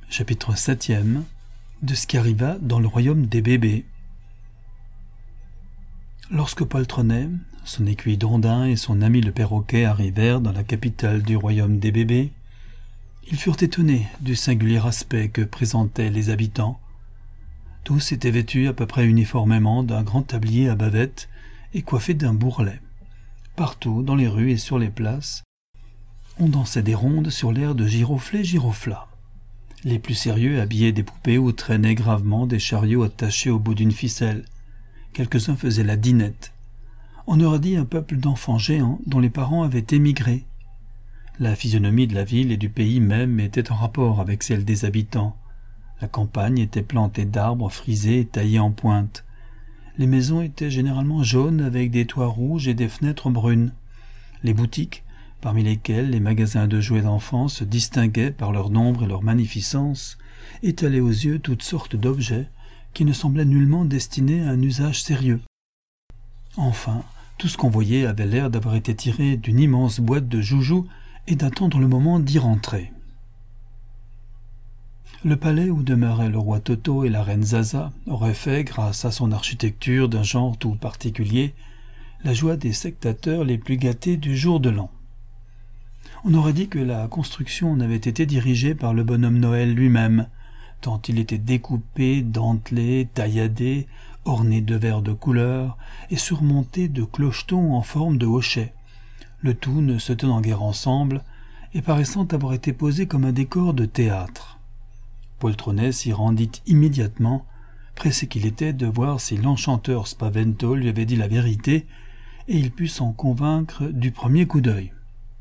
Chapitre 7e de ce qui arriva dans le royaume des bébés. Lorsque Poltronnet, son écuyer Dondin et son ami le perroquet arrivèrent dans la capitale du royaume des bébés, ils furent étonnés du singulier aspect que présentaient les habitants. Tous étaient vêtus à peu près uniformément d'un grand tablier à bavette et coiffés d'un bourrelet. Partout, dans les rues et sur les places, on dansait des rondes sur l'air de Giroflée Girofla. Les plus sérieux habillaient des poupées ou traînaient gravement des chariots attachés au bout d'une ficelle. Quelques-uns faisaient la dinette. On aurait dit un peuple d'enfants géants dont les parents avaient émigré. La physionomie de la ville et du pays même était en rapport avec celle des habitants. La campagne était plantée d'arbres frisés et taillés en pointe. Les maisons étaient généralement jaunes avec des toits rouges et des fenêtres brunes. Les boutiques, parmi lesquels les magasins de jouets d'enfants se distinguaient par leur nombre et leur magnificence, étalaient aux yeux toutes sortes d'objets qui ne semblaient nullement destinés à un usage sérieux. Enfin, tout ce qu'on voyait avait l'air d'avoir été tiré d'une immense boîte de joujoux et d'attendre le moment d'y rentrer. Le palais où demeurait le roi Toto et la reine Zaza aurait fait, grâce à son architecture d'un genre tout particulier, la joie des spectateurs les plus gâtés du jour de l'an. On aurait dit que la construction avait été dirigée par le bonhomme Noël lui-même, tant il était découpé, dentelé, tailladé, orné de verres de couleur et surmonté de clochetons en forme de hochet, le tout ne se tenant guère ensemble et paraissant avoir été posé comme un décor de théâtre. Poltronnet s'y rendit immédiatement, pressé qu'il était de voir si l'enchanteur Spavento lui avait dit la vérité, et il put s'en convaincre du premier coup d'œil.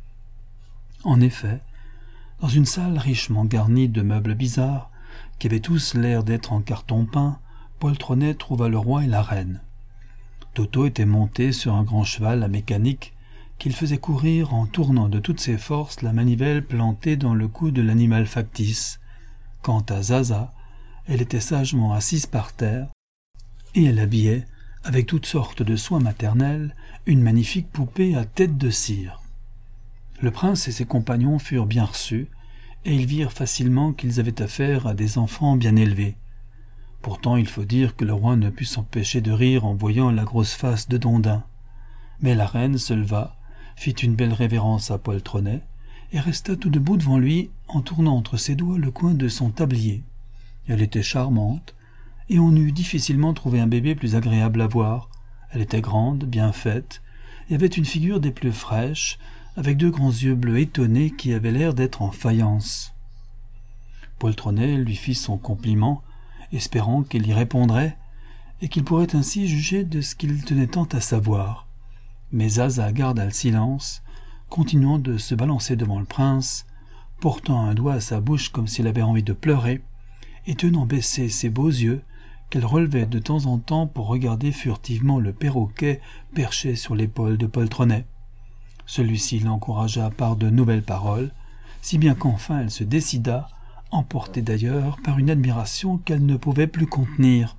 En effet, dans une salle richement garnie de meubles bizarres, qui avaient tous l'air d'être en carton peint, Poltronnet trouva le roi et la reine. Toto était monté sur un grand cheval à mécanique qu'il faisait courir en tournant de toutes ses forces la manivelle plantée dans le cou de l'animal factice. Quant à Zaza, elle était sagement assise par terre, et elle habillait, avec toutes sortes de soins maternels, une magnifique poupée à tête de cire. Le prince et ses compagnons furent bien reçus, et ils virent facilement qu'ils avaient affaire à des enfants bien élevés. Pourtant, il faut dire que le roi ne put s'empêcher de rire en voyant la grosse face de Dondin. Mais la reine se leva, fit une belle révérence à Poltronnet, et resta tout debout devant lui en tournant entre ses doigts le coin de son tablier. Elle était charmante, et on eût difficilement trouvé un bébé plus agréable à voir. Elle était grande, bien faite, et avait une figure des plus fraîches, avec deux grands yeux bleus étonnés qui avaient l'air d'être en faïence. Poltronnet lui fit son compliment, espérant qu'elle y répondrait, et qu'il pourrait ainsi juger de ce qu'il tenait tant à savoir. Mais Zaza garda le silence, continuant de se balancer devant le prince, portant un doigt à sa bouche comme s'il avait envie de pleurer, et tenant baissés ses beaux yeux, qu'elle relevait de temps en temps pour regarder furtivement le perroquet perché sur l'épaule de Poltronnet. Celui-ci l'encouragea par de nouvelles paroles, si bien qu'enfin elle se décida, emportée d'ailleurs par une admiration qu'elle ne pouvait plus contenir.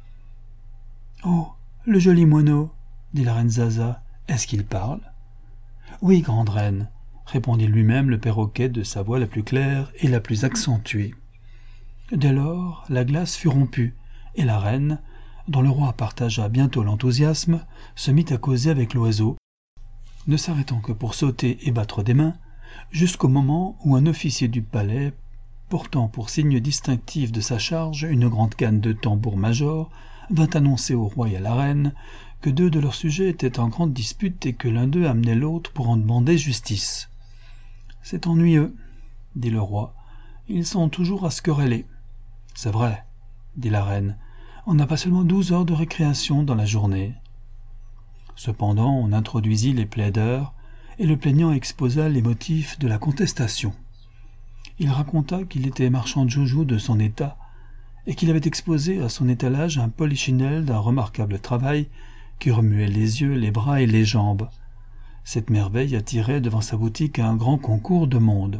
« Oh, le joli moineau !» dit la reine Zaza. « Est-ce qu'il parle ?»« Oui, grande reine, » répondit lui-même le perroquet de sa voix la plus claire et la plus accentuée. Dès lors, la glace fut rompue, et la reine, dont le roi partagea bientôt l'enthousiasme, se mit à causer avec l'oiseau, ne s'arrêtant que pour sauter et battre des mains, jusqu'au moment où un officier du palais, portant pour signe distinctif de sa charge une grande canne de tambour-major, vint annoncer au roi et à la reine que deux de leurs sujets étaient en grande dispute et que l'un d'eux amenait l'autre pour en demander justice. « C'est ennuyeux, » dit le roi, « ils sont toujours à se quereller. »« C'est vrai, » dit la reine, « on n'a pas seulement 12 heures de récréation dans la journée. » Cependant, on introduisit les plaideurs, et le plaignant exposa les motifs de la contestation. Il raconta qu'il était marchand de joujoux de son état, et qu'il avait exposé à son étalage un polichinelle d'un remarquable travail qui remuait les yeux, les bras et les jambes. Cette merveille attirait devant sa boutique un grand concours de monde.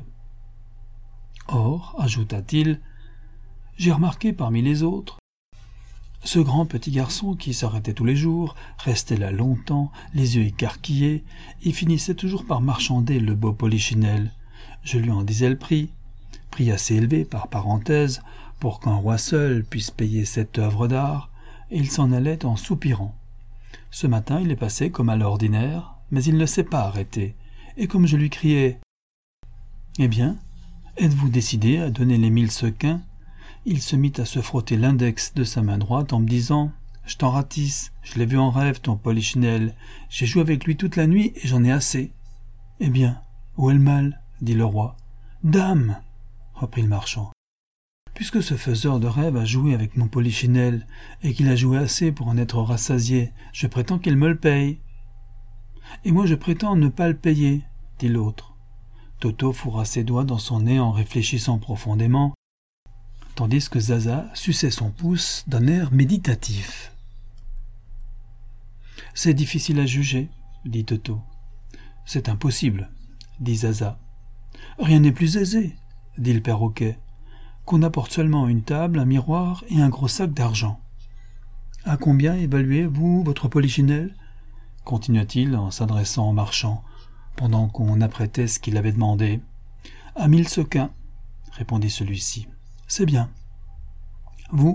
Or, ajouta-t-il, j'ai remarqué parmi les autres ce grand petit garçon qui s'arrêtait tous les jours, restait là longtemps, les yeux écarquillés, et finissait toujours par marchander le beau polichinelle. Je lui en disais le prix. prix assez élevé par parenthèse pour qu'un roi seul puisse payer cette œuvre d'art, et il s'en allait en soupirant. Ce matin, il est passé comme à l'ordinaire, mais il ne s'est pas arrêté, et comme je lui criais « Eh bien, êtes-vous décidé à donner les 1000 sequins ?» Il se mit à se frotter l'index de sa main droite en me disant « Je t'en ratisse, je l'ai vu en rêve, ton polichinelle. J'ai joué avec lui toute la nuit et j'en ai assez. »« Eh bien, où est le mal ?» dit le roi. « Dame !» reprit le marchand. « Puisque ce faiseur de rêve a joué avec mon polichinelle et qu'il a joué assez pour en être rassasié, je prétends qu'il me le paye. »« Et moi je prétends ne pas le payer, » dit l'autre. Toto fourra ses doigts dans son nez en réfléchissant profondément, tandis que Zaza suçait son pouce d'un air méditatif. « C'est difficile à juger, » dit Toto. « C'est impossible, » dit Zaza. « Rien n'est plus aisé, » dit le perroquet, « qu'on apporte seulement une table, un miroir et un gros sac d'argent. »« À combien évaluez-vous votre polichinelle ?» continua-t-il en s'adressant au marchand, pendant qu'on apprêtait ce qu'il avait demandé. « À 1000 sequins, » répondit celui-ci. « C'est bien. »« Vous, »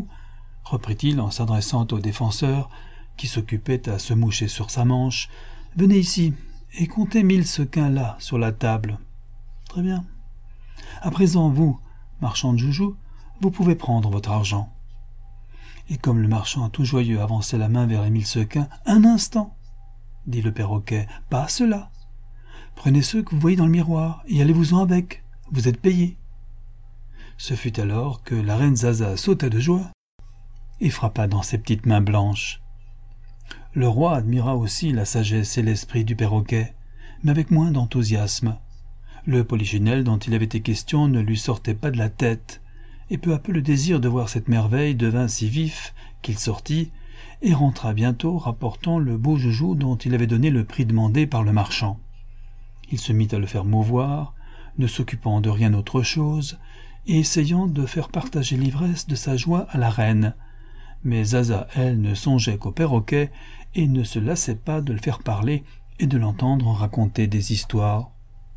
reprit-il en s'adressant au défenseur, qui s'occupait à se moucher sur sa manche, « venez ici et comptez 1000 sequins là, sur la table. »« Très bien. À présent, vous, marchand de joujoux, vous pouvez prendre votre argent. » Et comme le marchand tout joyeux avançait la main vers les 1000 sequins, « Un instant, » dit le perroquet, « pas cela. Prenez ceux que vous voyez dans le miroir et allez-vous-en avec, vous êtes payés. » Ce fut alors que la reine Zaza sauta de joie et frappa dans ses petites mains blanches. Le roi admira aussi la sagesse et l'esprit du perroquet, mais avec moins d'enthousiasme. Le polichinelle dont il avait été question ne lui sortait pas de la tête, et peu à peu le désir de voir cette merveille devint si vif qu'il sortit et rentra bientôt rapportant le beau joujou dont il avait donné le prix demandé par le marchand. Il se mit à le faire mouvoir, ne s'occupant de rien autre chose, et essayant de faire partager l'ivresse de sa joie à la reine. Mais Zaza, elle, ne songeait qu'au perroquet et ne se lassait pas de le faire parler et de l'entendre raconter des histoires.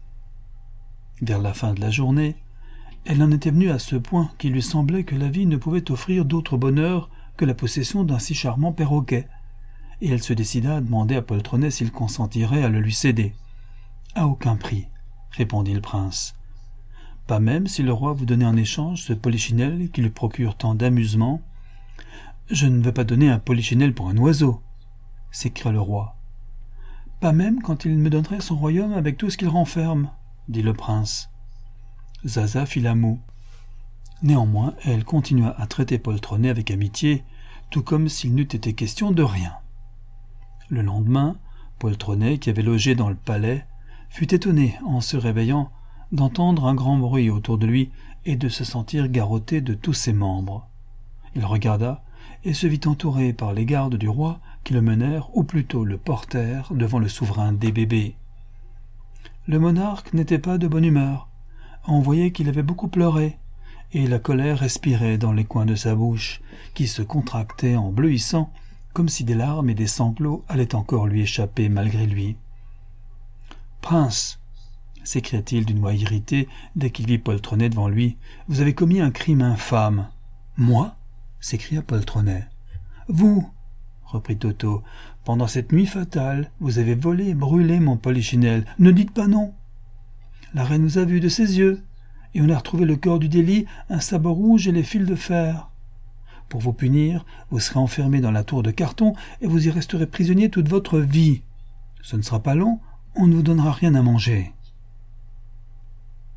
Vers la fin de la journée, elle en était venue à ce point qu'il lui semblait que la vie ne pouvait offrir d'autre bonheur que la possession d'un si charmant perroquet, et elle se décida à demander à Poltronnet s'il consentirait à le lui céder. « À aucun prix, » répondit le prince. « Pas même si le roi vous donnait en échange ce polichinelle qui lui procure tant d'amusement. »« Je ne veux pas donner un polichinelle pour un oiseau, » s'écria le roi. « Pas même quand il me donnerait son royaume avec tout ce qu'il renferme, » dit le prince. Zaza fit la moue. Néanmoins, elle continua à traiter Poltronnet avec amitié, tout comme s'il n'eût été question de rien. Le lendemain, Poltronnet, qui avait logé dans le palais, fut étonné, en se réveillant, d'entendre un grand bruit autour de lui et de se sentir garrotté de tous ses membres. Il regarda et se vit entouré par les gardes du roi qui le menèrent, ou plutôt le portèrent, devant le souverain des bébés. Le monarque n'était pas de bonne humeur. On voyait qu'il avait beaucoup pleuré, et la colère respirait dans les coins de sa bouche, qui se contractaient en bleuissant, comme si des larmes et des sanglots allaient encore lui échapper malgré lui. « Prince !» s'écria-t-il d'une voix irritée dès qu'il vit Poltronnet devant lui, « vous avez commis un crime infâme. »« Moi ?» s'écria Poltronnet. « Vous !» reprit Toto. « Pendant cette nuit fatale, vous avez volé et brûlé mon polichinelle. Ne dites pas non. La reine nous a vus de ses yeux, et on a retrouvé le cœur du délit, un sabot rouge et les fils de fer. Pour vous punir, vous serez enfermé dans la tour de carton et vous y resterez prisonnier toute votre vie. Ce ne sera pas long, on ne vous donnera rien à manger. »